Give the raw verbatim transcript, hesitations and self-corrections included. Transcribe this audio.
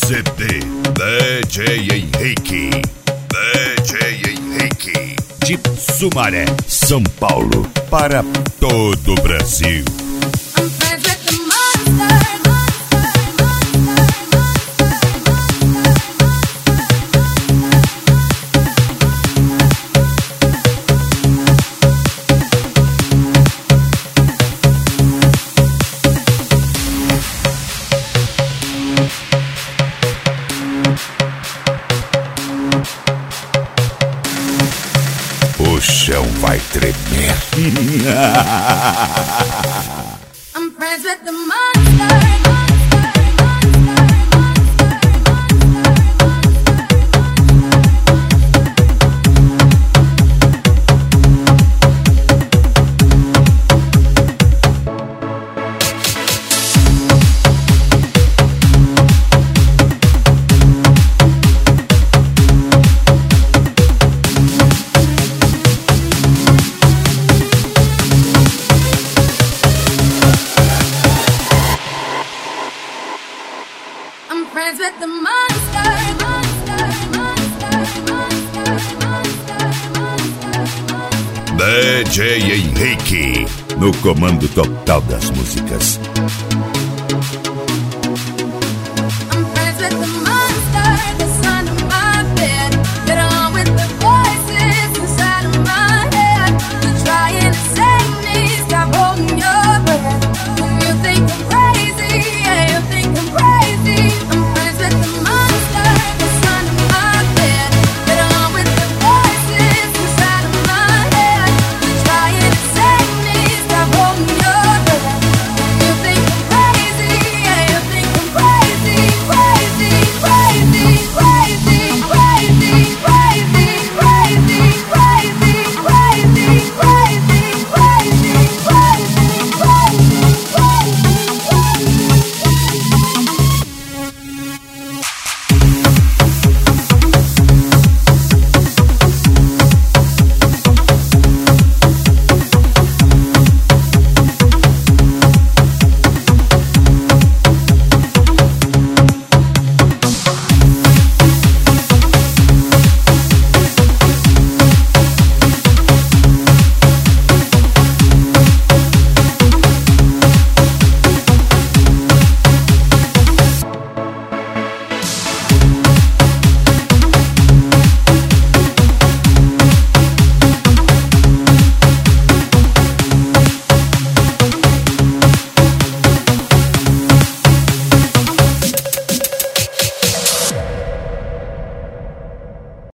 C D D J Henrique. D J Henrique. De Sumaré, São Paulo, para todo o Brasil. O chão vai tremer. I'm friends with the monster. I'm friends with the monster, monster, monster, monster, monster, monster. D J Henrique, no comando total das músicas.